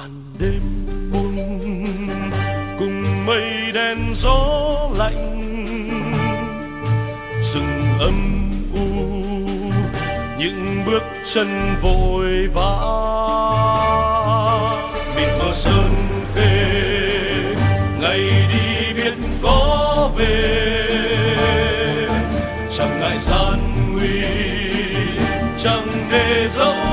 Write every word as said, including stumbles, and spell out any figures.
Đêm buông cùng mây đen gió lạnh, rừng âm u những bước chân vội vã. Mịt mờ sơn khê ngày đi biết có về, chẳng ngại gian nguy chẳng để dấu